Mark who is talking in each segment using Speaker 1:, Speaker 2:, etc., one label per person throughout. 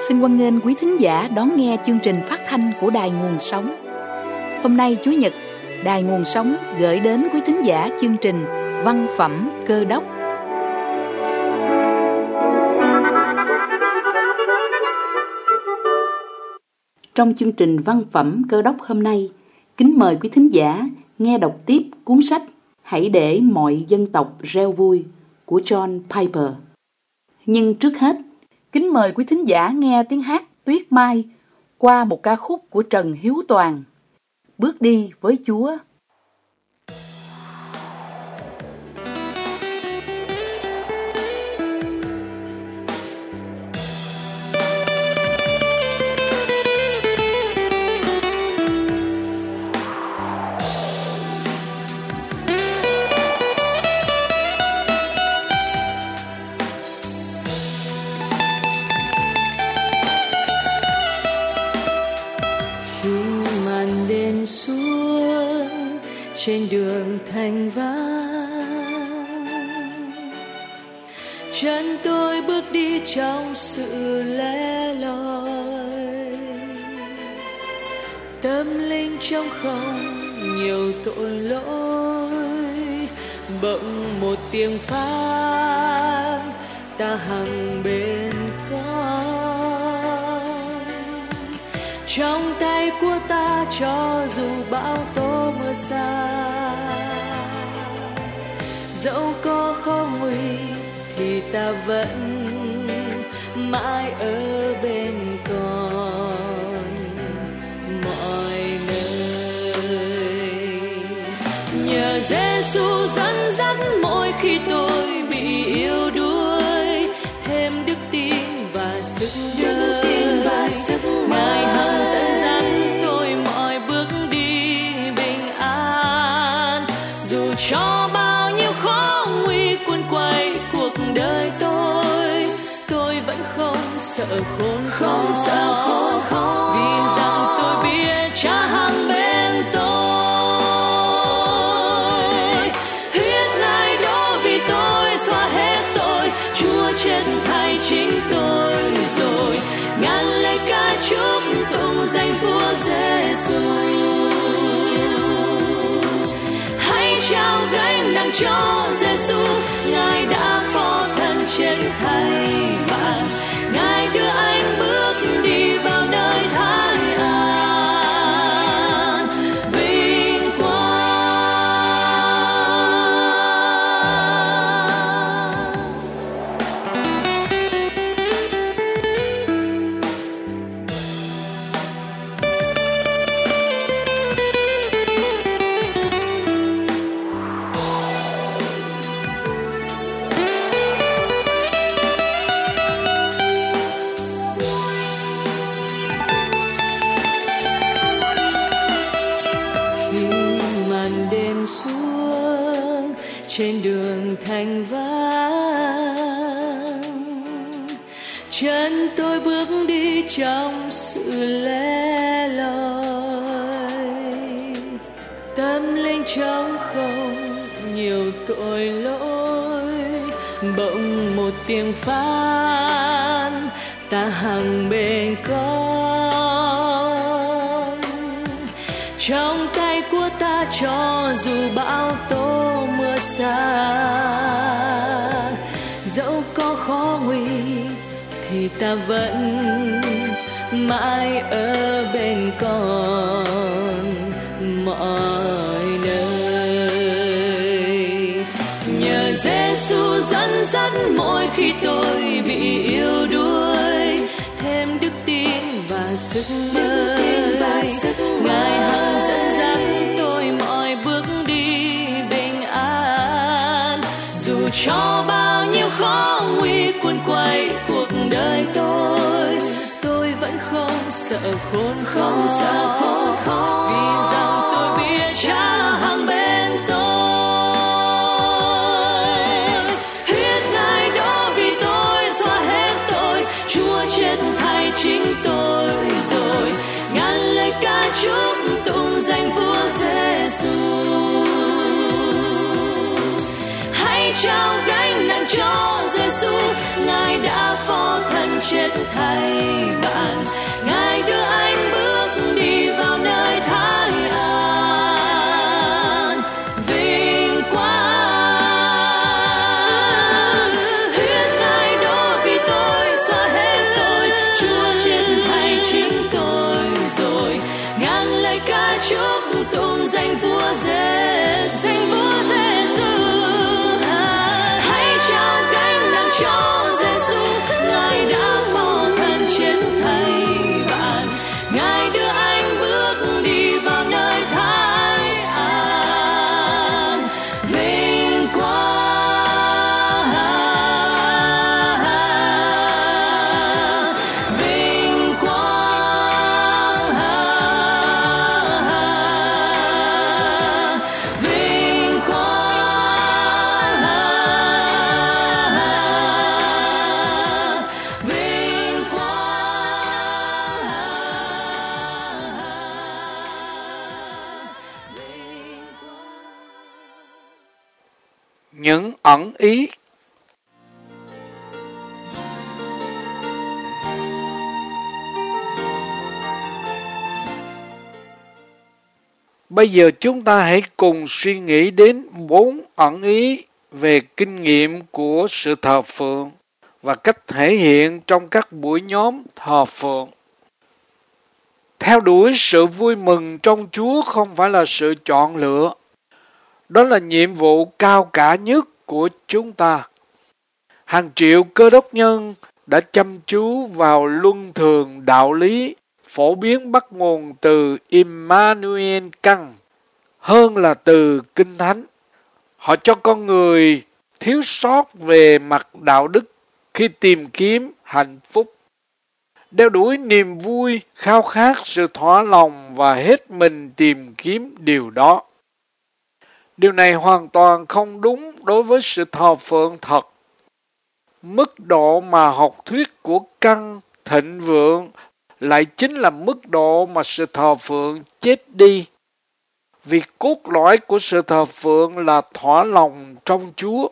Speaker 1: Xin hoan nghênh quý thính giả đón nghe chương trình phát thanh của Đài Nguồn Sống. Hôm nay Chủ nhật, Đài Nguồn Sống gửi đến quý thính giả chương trình Văn phẩm Cơ đốc. Trong chương trình Văn phẩm Cơ đốc hôm nay, kính mời quý thính giả nghe đọc tiếp cuốn sách Hãy để mọi dân tộc reo vui của John Piper. Nhưng trước hết, kính mời quý thính giả nghe tiếng hát Tuyết Mai qua một ca khúc của Trần Hiếu Toàn, Bước đi với Chúa.
Speaker 2: Trên đường thành vắng, chân tôi bước đi trong sự lẻ loi, tâm linh trong không nhiều tội lỗi. Bỗng một tiếng phán ta hằng bên con, trong tay của ta cho dù bão tố mưa xa. Dẫu có khó nguy thì ta vẫn mãi ở bên con mọi nơi. Nhờ Giêsu dẫn dắt mỗi khi tôi bị yếu đuối, thêm đức tin và sức đời. Ngài hằng dẫn dắt tôi mọi bước đi bình an, dù cho bao nhiêu khó nguy cuốn quay cuộc đời tôi vẫn không sợ khốn khó, vì rằng tôi biết Cha hằng bên tôi. Huyết Ngài đổ vì tôi xóa hết tội, Chúa chết thay chính tôi rồi. Ngàn lời ca chúc tụng danh Chúa Giêsu. Hãy trao gánh nặng cho Giêsu, Ngài đã phó thân trên thay bạn. Ngài đưa anh bước đi vào nơi thái an vinh trên đường thành vắng. Chân tôi bước đi trong sự lẻ loi, tâm linh trống không nhiều tội lỗi. Bỗng một tiếng phán ta hằng bên con, trong tay của ta cho dù bão tố mưa xa. Dẫu có khó nguy thì ta vẫn mãi ở bên con mọi nơi. Nhờ Giêsu dẫn dắt mỗi khi tôi bị yếu đuối, thêm đức tin và sức mơ. Ngài hằng dẫn dắt tôi mọi bước đi bình an, dù cho bao nhiêu khó nguy cuốn quay cuộc đời tôi vẫn không sợ khốn khó, vì rằng tôi biết Cha hằng bên tôi. Huyết Ngài đổ vì tôi xóa hết tội, Chúa chết thay chính tôi rồi. Ngàn lời ca chúc tụng danh Chúa Giêsu. Hãy trao gánh nặng cho Giêsu, Ngài đã phó thân chết thay bạn. Ngài đưa anh bước đi vào nơi thái an, vinh quang. Huyết Ngài đổ vì tôi, xóa hết tội, Chúa chết thay chính tôi rồi. Ngàn lời ca chúc tụng danh Vua Giêsu. Hãy trao gánh nặng cho Giêsu, Ngài đã khổ thân chết thay bạn. Ngài đưa anh bước đi vào nơi thái an, vinh quang, vinh quang, vinh quang, vinh quang.
Speaker 3: Những ẩn ý. Bây giờ chúng ta hãy cùng suy nghĩ đến 4 ẩn ý về kinh nghiệm của sự thờ phượng và cách thể hiện trong các buổi nhóm thờ phượng. Theo đuổi sự vui mừng trong Chúa không phải là sự chọn lựa. Đó là nhiệm vụ cao cả nhất của chúng ta. Hàng triệu cơ đốc nhân đã chăm chú vào luân thường đạo lý phổ biến bắt nguồn từ Immanuel Kant hơn là từ Kinh Thánh. Họ cho con người thiếu sót về mặt đạo đức khi tìm kiếm hạnh phúc, đeo đuổi niềm vui, khao khát sự thỏa lòng và hết mình tìm kiếm điều đó. Điều này hoàn toàn không đúng đối với sự thờ phượng thật. Mức độ mà học thuyết của Kant thịnh vượng lại chính là mức độ mà sự thờ phượng chết đi. Vì cốt lõi của sự thờ phượng là thỏa lòng trong Chúa.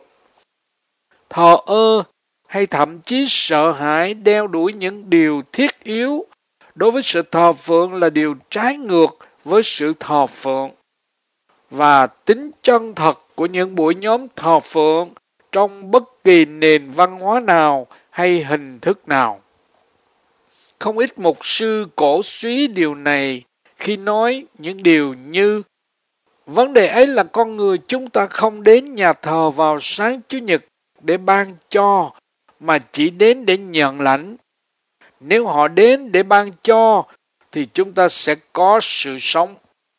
Speaker 3: Thờ ơ hay thậm chí sợ hãi đeo đuổi những điều thiết yếu đối với sự thờ phượng là điều trái ngược với sự thờ phượng. Và tính chân thật của những buổi nhóm thờ phượng trong bất kỳ nền văn hóa nào hay hình thức nào. Không ít mục sư cổ suý điều này khi nói những điều như: vấn đề ấy là con người chúng ta không đến nhà thờ vào sáng Chủ nhật để ban cho, mà chỉ đến để nhận lãnh. Nếu họ đến để ban cho, thì chúng ta sẽ có sự sống.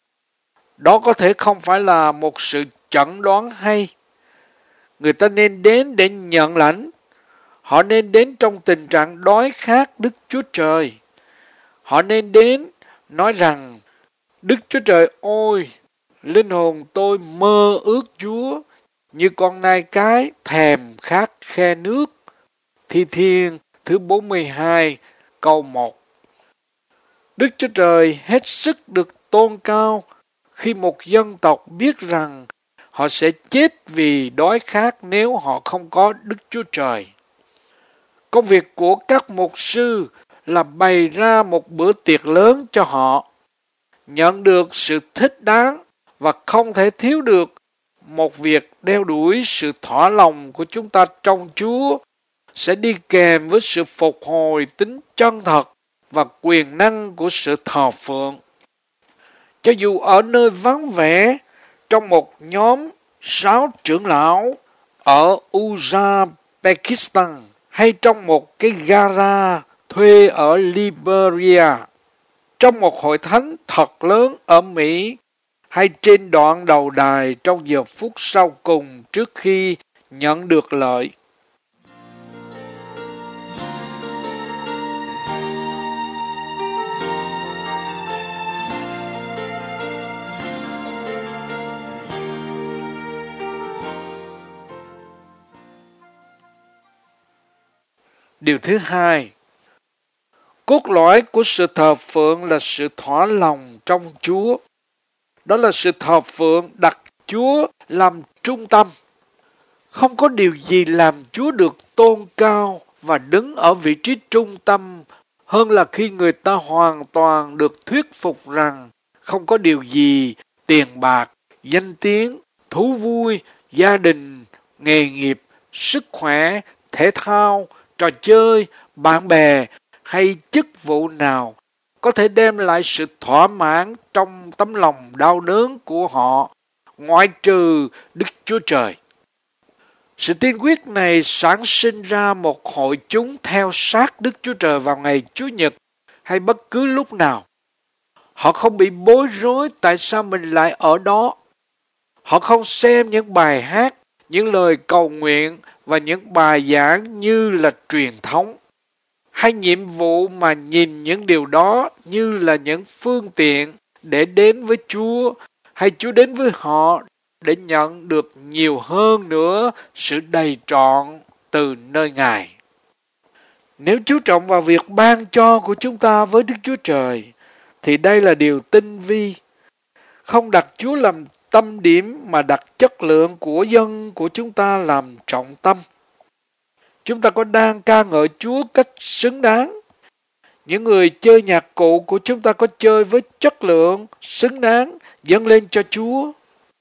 Speaker 3: Đó có thể không phải là một sự chẩn đoán hay. Người ta nên đến để nhận lãnh. Họ nên đến trong tình trạng đói khát Đức Chúa Trời. Họ nên đến nói rằng: Đức Chúa Trời ơi, linh hồn tôi mơ ước Chúa như con nai cái thèm khát khe nước. Thi Thiên thứ 42 câu 1. Đức Chúa Trời hết sức được tôn cao khi một dân tộc biết rằng họ sẽ chết vì đói khát nếu họ không có Đức Chúa Trời. Công việc của các mục sư là bày ra một bữa tiệc lớn cho họ, nhận được sự thích đáng và không thể thiếu được một việc đeo đuổi sự thỏa lòng của chúng ta trong Chúa sẽ đi kèm với sự phục hồi tính chân thật và quyền năng của sự thờ phượng. Cho dù ở nơi vắng vẻ, trong một nhóm 6 trưởng lão ở Uzbekistan, hay trong một cái gara thuê ở Liberia, trong một hội thánh thật lớn ở Mỹ, hay trên đoạn đầu đài trong giờ phút sau cùng trước khi nhận được lợi. Điều thứ hai, cốt lõi của sự thờ phượng là sự thỏa lòng trong Chúa. Đó là sự thờ phượng đặt Chúa làm trung tâm. Không có điều gì làm Chúa được tôn cao và đứng ở vị trí trung tâm hơn là khi người ta hoàn toàn được thuyết phục rằng không có điều gì tiền bạc, danh tiếng, thú vui, gia đình, nghề nghiệp, sức khỏe, thể thao, trò chơi, bạn bè hay chức vụ nào có thể đem lại sự thỏa mãn trong tấm lòng đau đớn của họ, ngoại trừ Đức Chúa Trời. Sự tiên quyết này sản sinh ra một hội chúng theo sát Đức Chúa Trời vào ngày Chủ nhật hay bất cứ lúc nào. Họ không bị bối rối tại sao mình lại ở đó. Họ không xem những bài hát, những lời cầu nguyện và những bài giảng như là truyền thống, hay nhiệm vụ mà nhìn những điều đó như là những phương tiện để đến với Chúa, hay Chúa đến với họ để nhận được nhiều hơn nữa sự đầy trọn từ nơi Ngài. Nếu chú trọng vào việc ban cho của chúng ta với Đức Chúa Trời, thì đây là điều tinh vi. Không đặt Chúa làm tâm điểm mà đặt chất lượng của dân của chúng ta làm trọng tâm. Chúng ta có đang ca ngợi Chúa cách xứng đáng. Những người chơi nhạc cụ của chúng ta có chơi với chất lượng xứng đáng dâng lên cho Chúa.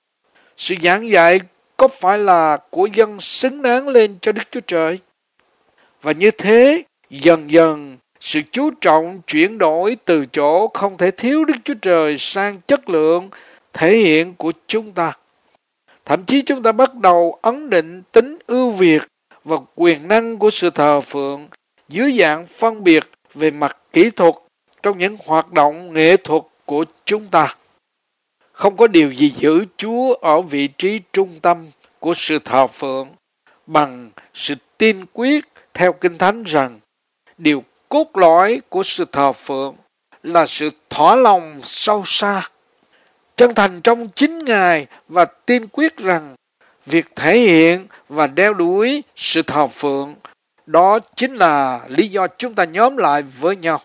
Speaker 3: Sự giảng dạy có phải là của dân xứng đáng lên cho Đức Chúa Trời? Và như thế, dần dần, sự chú trọng chuyển đổi từ chỗ không thể thiếu Đức Chúa Trời sang chất lượng thể hiện của chúng ta. Thậm chí chúng ta bắt đầu ấn định tính ưu việt và quyền năng của sự thờ phượng dưới dạng phân biệt về mặt kỹ thuật trong những hoạt động nghệ thuật của chúng ta. Không có điều gì giữ Chúa ở vị trí trung tâm của sự thờ phượng bằng sự tin quyết theo Kinh Thánh rằng điều cốt lõi của sự thờ phượng là sự thỏa lòng sâu xa, chân thành trong chính Ngài và tin quyết rằng việc thể hiện và đeo đuổi sự thờ phượng đó chính là lý do chúng ta nhóm lại với nhau.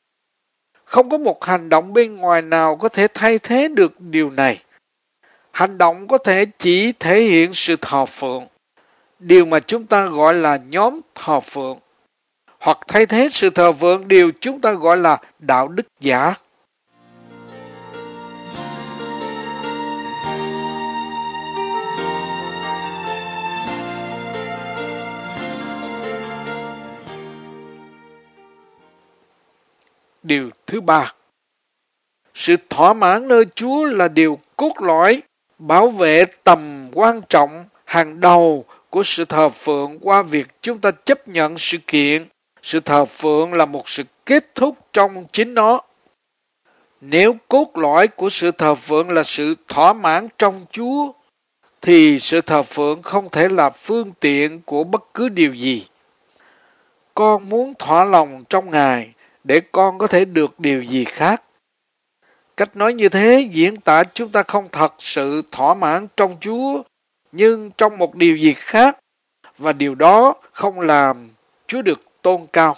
Speaker 3: Không có một hành động bên ngoài nào có thể thay thế được điều này. Hành động có thể chỉ thể hiện sự thờ phượng, điều mà chúng ta gọi là nhóm thờ phượng, hoặc thay thế sự thờ phượng điều chúng ta gọi là đạo đức giả. Điều thứ ba, sự thỏa mãn nơi Chúa là điều cốt lõi, bảo vệ tầm quan trọng hàng đầu của sự thờ phượng qua việc chúng ta chấp nhận sự kiện. Sự thờ phượng là một sự kết thúc trong chính nó. Nếu cốt lõi của sự thờ phượng là sự thỏa mãn trong Chúa, thì sự thờ phượng không thể là phương tiện của bất cứ điều gì. Con muốn thỏa lòng trong Ngài để con có thể được điều gì khác. Cách nói như thế diễn tả chúng ta không thật sự thỏa mãn trong Chúa, nhưng trong một điều gì khác, và điều đó không làm Chúa được tôn cao.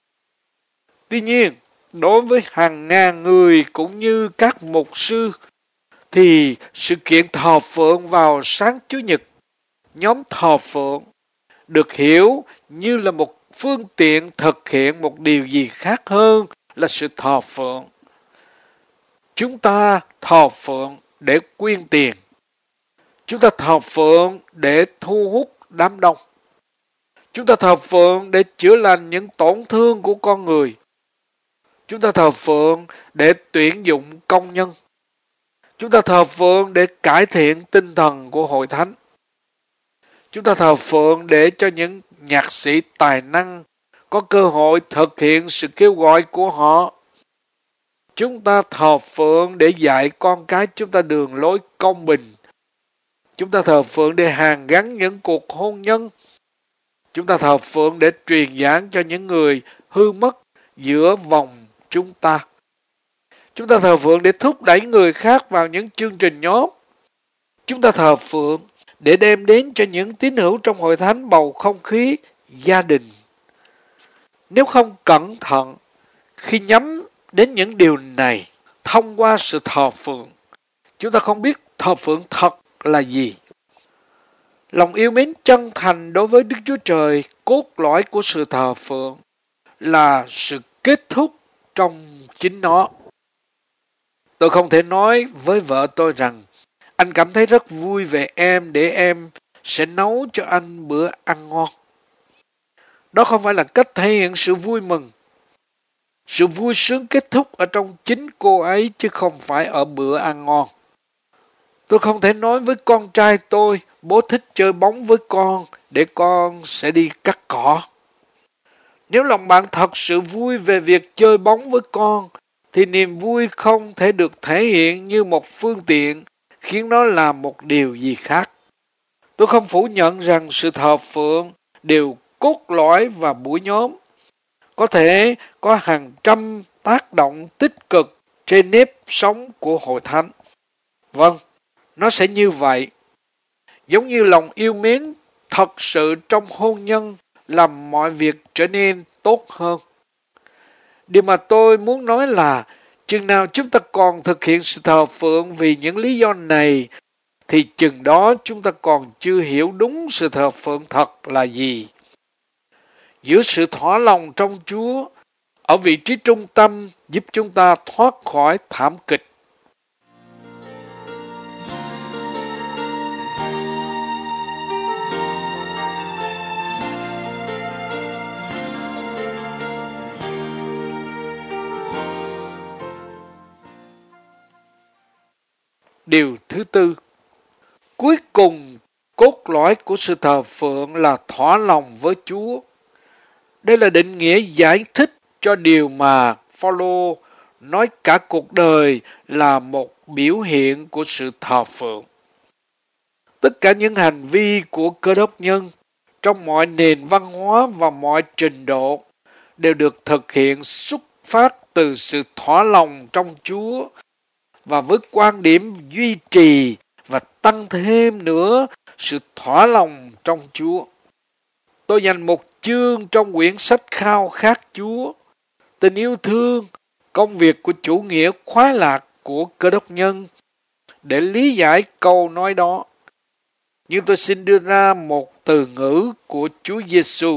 Speaker 3: Tuy nhiên, đối với hàng ngàn người cũng như các mục sư, thì sự kiện thờ phượng vào sáng Chủ nhật, nhóm thờ phượng, được hiểu như là một phương tiện thực hiện một điều gì khác hơn là sự thờ phượng. Chúng ta thờ phượng để quyên tiền. Chúng ta thờ phượng để thu hút đám đông. Chúng ta thờ phượng để chữa lành những tổn thương của con người. Chúng ta thờ phượng để tuyển dụng công nhân. Chúng ta thờ phượng để cải thiện tinh thần của hội thánh. Chúng ta thờ phượng để cho những nhạc sĩ tài năng có cơ hội thực hiện sự kêu gọi của họ. Chúng ta thờ phượng để dạy con cái chúng ta đường lối công bình. Chúng ta thờ phượng để hàn gắn những cuộc hôn nhân. Chúng ta thờ phượng để truyền giảng cho những người hư mất giữa vòng chúng ta. Chúng ta thờ phượng để thúc đẩy người khác vào những chương trình nhóm. Chúng ta thờ phượng để đem đến cho những tín hữu trong hội thánh bầu không khí gia đình. Nếu không cẩn thận khi nhắm đến những điều này thông qua sự thờ phượng, chúng ta không biết thờ phượng thật là gì. Lòng yêu mến chân thành đối với Đức Chúa Trời, cốt lõi của sự thờ phượng, là sự kết thúc trong chính nó. Tôi không thể nói với vợ tôi rằng anh cảm thấy rất vui về em để em sẽ nấu cho anh bữa ăn ngon. Đó không phải là cách thể hiện sự vui mừng. Sự vui sướng kết thúc ở trong chính cô ấy chứ không phải ở bữa ăn ngon. Tôi không thể nói với con trai tôi, bố thích chơi bóng với con để con sẽ đi cắt cỏ. Nếu lòng bạn thật sự vui về việc chơi bóng với con, thì niềm vui không thể được thể hiện như một phương tiện khiến nó làm một điều gì khác. Tôi không phủ nhận rằng sự thờ phượng đều cốt lõi và buổi nhóm. Có thể có hàng trăm tác động tích cực trên nếp sống của hội thánh. Vâng, nó sẽ như vậy. Giống như lòng yêu mến thật sự trong hôn nhân làm mọi việc trở nên tốt hơn. Điều mà tôi muốn nói là chừng nào chúng ta còn thực hiện sự thờ phượng vì những lý do này thì chừng đó chúng ta còn chưa hiểu đúng sự thờ phượng thật là gì. Giữ sự thỏa lòng trong Chúa ở vị trí trung tâm giúp chúng ta thoát khỏi thảm kịch. Điều thứ tư, cuối cùng cốt lõi của sự thờ phượng là thỏa lòng với Chúa. Đây là định nghĩa giải thích cho điều mà Phaolô nói cả cuộc đời là một biểu hiện của sự thờ phượng. Tất cả những hành vi của Cơ Đốc nhân trong mọi nền văn hóa và mọi trình độ đều được thực hiện xuất phát từ sự thỏa lòng trong Chúa và với quan điểm duy trì và tăng thêm nữa sự thỏa lòng trong Chúa. Tôi dành một chương trong quyển sách Khao Khát Chúa, tình yêu thương, công việc của chủ nghĩa khoái lạc của Cơ Đốc nhân để lý giải câu nói đó. Nhưng tôi xin đưa ra một từ ngữ của Chúa Giêsu.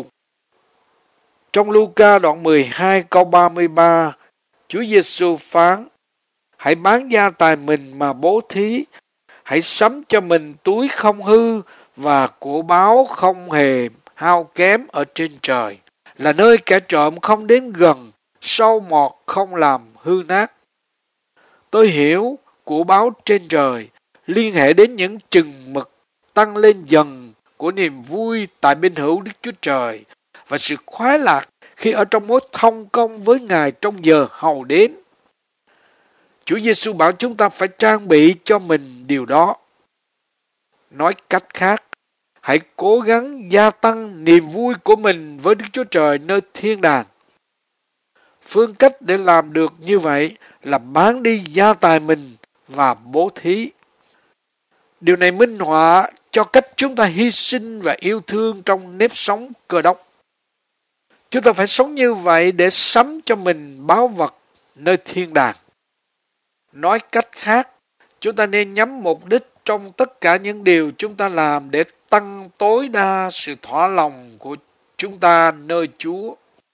Speaker 3: Trong Luca đoạn 12 câu 33, Chúa Giêsu phán: hãy bán gia tài mình mà bố thí, hãy sắm cho mình túi không hư và của báu không hề hao kém ở trên trời, là nơi kẻ trộm không đến gần, sâu mọt không làm hư nát. Tôi hiểu của báu trên trời liên hệ đến những chừng mực tăng lên dần của niềm vui tại bên hữu Đức Chúa Trời và sự khoái lạc khi ở trong mối thông công với Ngài trong giờ hầu đến. Chúa Giêsu bảo chúng ta phải trang bị cho mình điều đó. Nói cách khác, hãy cố gắng gia tăng niềm vui của mình với Đức Chúa Trời nơi thiên đàng. Phương cách để làm được như vậy là bán đi gia tài mình và bố thí. Điều này minh họa cho cách chúng ta hy sinh và yêu thương trong nếp sống Cơ Đốc. Chúng ta phải sống như vậy để sắm cho mình báu vật nơi thiên đàng. Nói cách khác, chúng ta nên nhắm mục đích trong tất cả những điều chúng ta làm để tăng tối đa sự thỏa lòng của chúng ta nơi Chúa.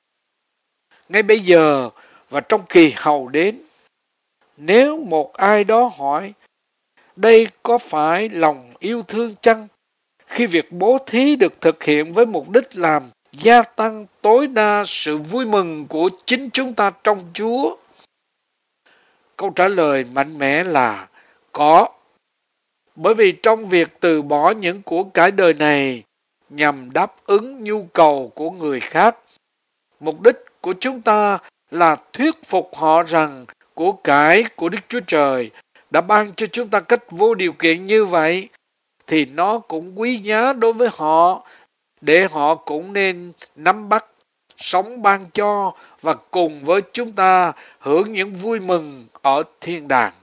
Speaker 3: Ngay bây giờ và trong kỳ hầu đến, nếu một ai đó hỏi, đây có phải lòng yêu thương chăng? Khi việc bố thí được thực hiện với mục đích làm gia tăng tối đa sự vui mừng của chính chúng ta trong Chúa? Câu trả lời mạnh mẽ là có. Bởi vì trong việc từ bỏ những của cải đời này nhằm đáp ứng nhu cầu của người khác, mục đích của chúng ta là thuyết phục họ rằng của cải của Đức Chúa Trời đã ban cho chúng ta cách vô điều kiện như vậy, thì nó cũng quý giá đối với họ, để họ cũng nên nắm bắt, sống ban cho và cùng với chúng ta hưởng những vui mừng ở thiên đàng.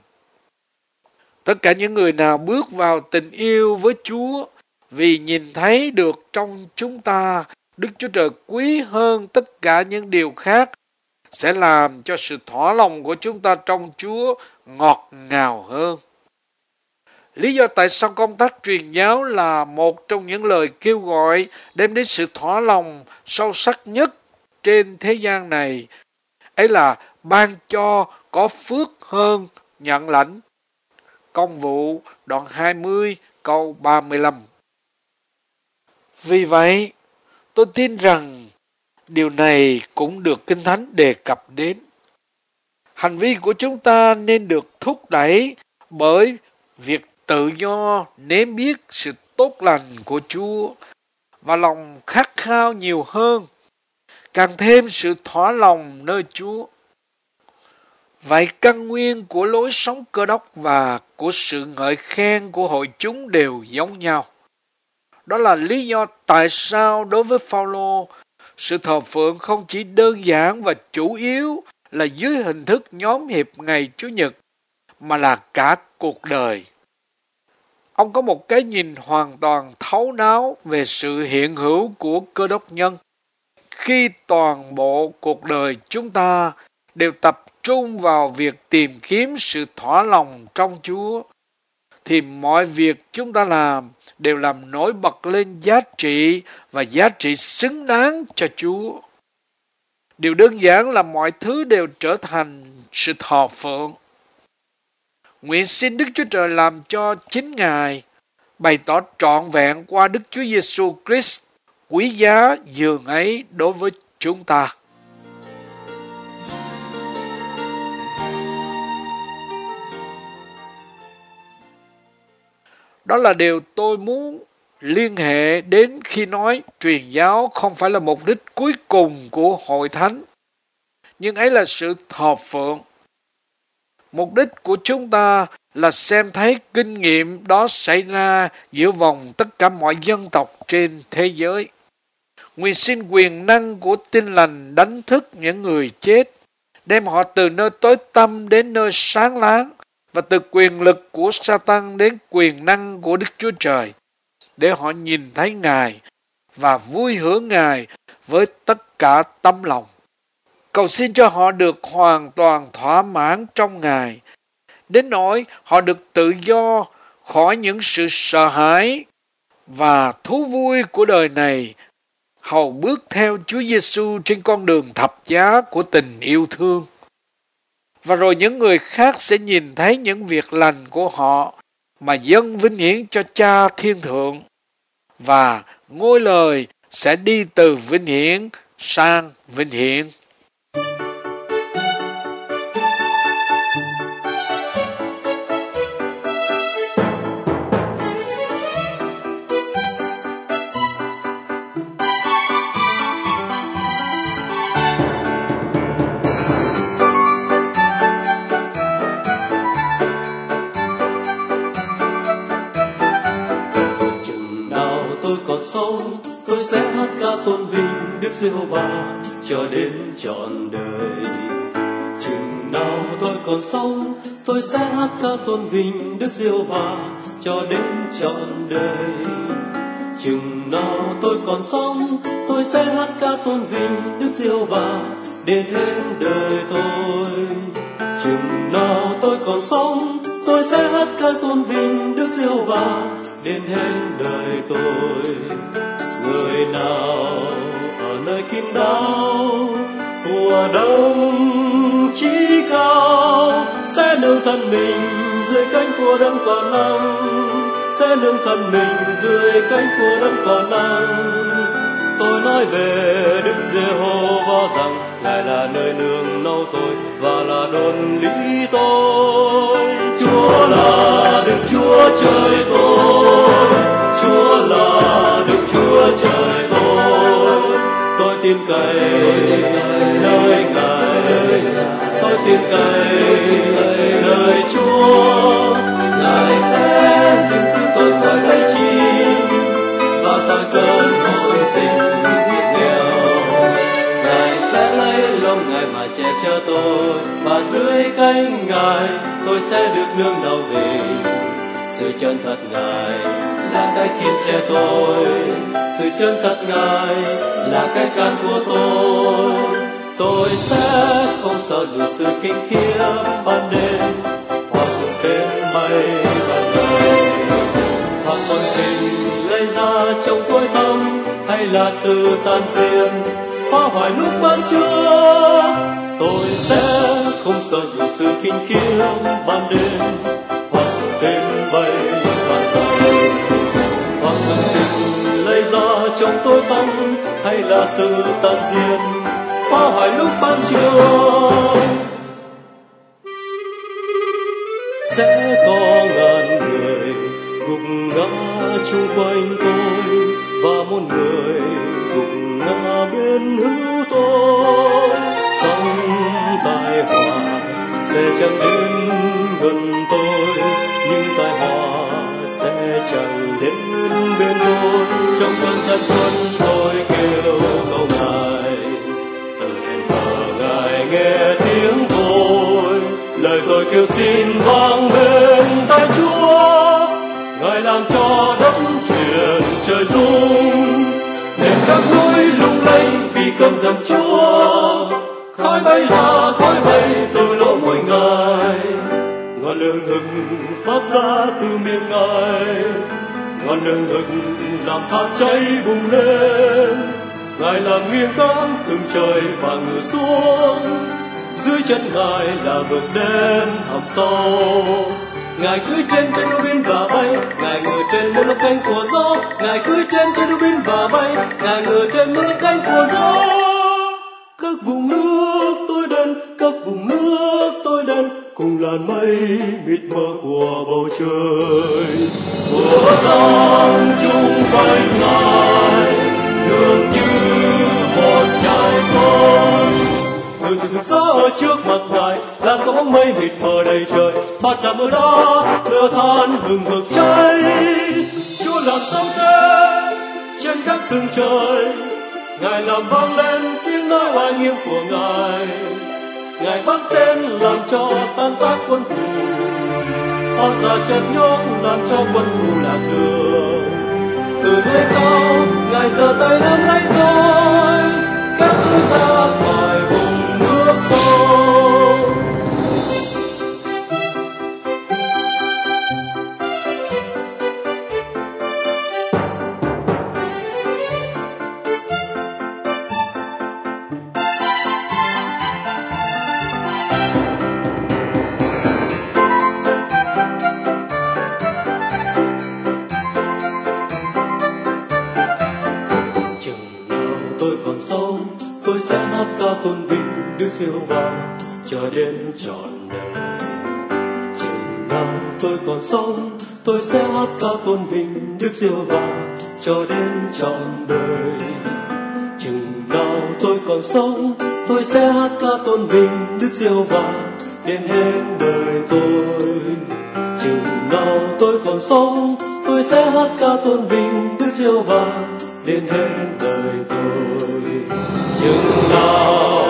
Speaker 3: Tất cả những người nào bước vào tình yêu với Chúa vì nhìn thấy được trong chúng ta Đức Chúa Trời quý hơn tất cả những điều khác sẽ làm cho sự thỏa lòng của chúng ta trong Chúa ngọt ngào hơn. Lý do tại sao công tác truyền giáo là một trong những lời kêu gọi đem đến sự thỏa lòng sâu sắc nhất trên thế gian này, ấy là ban cho có phước hơn nhận lãnh. Công vụ đoạn 20 câu 35. Vì vậy, tôi tin rằng điều này cũng được Kinh Thánh đề cập đến. Hành vi của chúng ta nên được thúc đẩy bởi việc tự do nếm biết sự tốt lành của Chúa và lòng khát khao nhiều hơn, càng thêm sự thỏa lòng nơi Chúa. Vậy căn nguyên của lối sống Cơ Đốc và của sự ngợi khen của hội chúng đều giống nhau. Đó là lý do tại sao đối với Phao-lô, sự thờ phượng không chỉ đơn giản và chủ yếu là dưới hình thức nhóm hiệp ngày Chủ nhật, mà là cả cuộc đời. Ông có một cái nhìn hoàn toàn thấu đáo về sự hiện hữu của Cơ Đốc nhân. Khi toàn bộ cuộc đời chúng ta đều tập trung vào việc tìm kiếm sự thỏa lòng trong Chúa, thì mọi việc chúng ta làm đều làm nổi bật lên giá trị và giá trị xứng đáng cho Chúa. Điều đơn giản là mọi thứ đều trở thành sự thờ phượng. Nguyện xin Đức Chúa Trời làm cho chính Ngài bày tỏ trọn vẹn qua Đức Chúa Giêsu Christ quý giá dường ấy đối với chúng ta. Đó là điều tôi muốn liên hệ đến khi nói truyền giáo không phải là mục đích cuối cùng của hội thánh, nhưng ấy là sự thờ phượng. Mục đích của chúng ta là xem thấy kinh nghiệm đó xảy ra giữa vòng tất cả mọi dân tộc trên thế giới. Nguyện xin quyền năng của Tin Lành đánh thức những người chết, đem họ từ nơi tối tăm đến nơi sáng láng, và từ quyền lực của Sa-tan đến quyền năng của Đức Chúa Trời, để họ nhìn thấy Ngài và vui hưởng Ngài với tất cả tấm lòng. Cầu xin cho họ được hoàn toàn thỏa mãn trong Ngài, đến nỗi họ được tự do khỏi những sự sợ hãi và thú vui của đời này, hầu bước theo Chúa Giêsu trên con đường thập giá của tình yêu thương. Và rồi những người khác sẽ nhìn thấy những việc lành của họ mà dâng vinh hiển cho Cha Thiên Thượng, và ngôi lời sẽ đi từ vinh hiển sang vinh hiển.
Speaker 2: Tôi sẽ hát ca tôn vinh Đức Giê-hô-va cho đến trọn đời. Chừng nào tôi còn sống, tôi sẽ hát ca tôn vinh Đức Giê-hô-va cho đến trọn đời. Chừng nào tôi còn sống, tôi sẽ hát ca tôn vinh Đức Giê-hô-va đến hết đời tôi. Chừng nào tôi còn sống, tôi sẽ hát ca tôn vinh Đức Giê-hô-va đến hết đời tôi. Người nào ở nơi kín đáo mùa đông chí cao sẽ nương thân mình dưới cánh của đấng còn nắng, sẽ nương thân mình dưới cánh của đấng còn nắng. Tôi nói về Đức Giê-hô-va rằng Ngài là nơi nương náu tôi và là đồn lý tôi. Chúa là Đức Chúa Trời tôi, Chúa là Đức Chúa Trời tôi tin cậy nơi Ngài, tôi tin cậy nơi Chúa. Ngài sẽ gìn giữ tôi khỏi bẫy chim và khỏi cơn hồn sinh thiết nghèo. Ngài sẽ lấy lông Ngài mà che chở tôi, và dưới cánh Ngài tôi sẽ được nương náu mình. Sự chân thật Ngài là cái khiên che tôi, sự chân thật Ngài là cái can của tôi. Tôi sẽ không sợ dù sự kinh khiếp ban đêm hoặc tên mây ban ngày.
Speaker 4: còn tình lây ra trong tối tăm, hay là sự tan diệt phá hoại lúc ban trưa. Tôi sẽ không sợ dù sự khinh khiêng ban đêm hoặc đêm bay vạn tầng, hoặc còn tình lây ra trong tối tăm, hay là sự tan diệt phá hoại lúc ban trưa. Sẽ có ngàn người gục ngã chung quanh tôi, và một người gục ngã bên hữu tôi. Sóng tai họa sẽ chẳng đến gần tôi, nhưng tai họa sẽ chẳng đến bên tôi. Trong cơn gian truân tôi kêu câu Ngài, từ đền thờ Ngài nghe tiếng tôi. Lời tôi kêu xin vang bên tai Chúa, Ngài làm cho đất chuyển trời rung, nên các núi lung lay vì cơn giận Chúa. Khói bay ra, khói bay từ lỗ mũi Ngài, ngọn lửa hừng phát ra từ miệng Ngài. Ngọn lửa hừng làm than cháy bùng lên, Ngài làm nghiêng cáng từng trời và ngửa xuống. Dưới chân Ngài là vực đen thẳm sâu, Ngài cưỡi trên cherubim và bay, Ngài ngồi trên muôn lớp cánh của gió. Ngài cưỡi trên cherubim và bay, Ngài ngồi trên muôn lớp cánh của gió. Các vùng nước tối đen, các vùng nước tối đen, cùng làn mây mịt mờ của bầu trời. Mùa giăng chung quanh Ngài dường như một trái con. Từ sự rực rỡ ở trước mặt Ngài, làm có bóng mây mịt mờ đầy trời. Bạt ra mưa đó, lửa than hừng hực cháy. Chúa làm sấm sét trên các tầng trời, Ngài làm vang lên tiếng nói oai nghiêm của Ngài. Ngài bắt tên làm cho tan tác quân thù, phát ra chợt nhốt làm cho quân thù lạc đường. Từ nơi cao Ngài giơ tay nắm lấy tôi, kéo tôi ra khỏi vùng nước sâu. Tôi sẽ hát ca tôn vinh Đức Giê-hô-va cho đến trọn đời. Chừng nào tôi còn sống, tôi sẽ hát ca tôn vinh Đức Giê-hô-va cho đến trọn đời. Chừng nào tôi còn sống, tôi sẽ hát ca tôn vinh Đức Giê-hô-va đến hết đời tôi. Chừng nào tôi còn sống, tôi sẽ hát ca tôn vinh Đức Giê-hô-va đến hết đời tôi. Chừng nào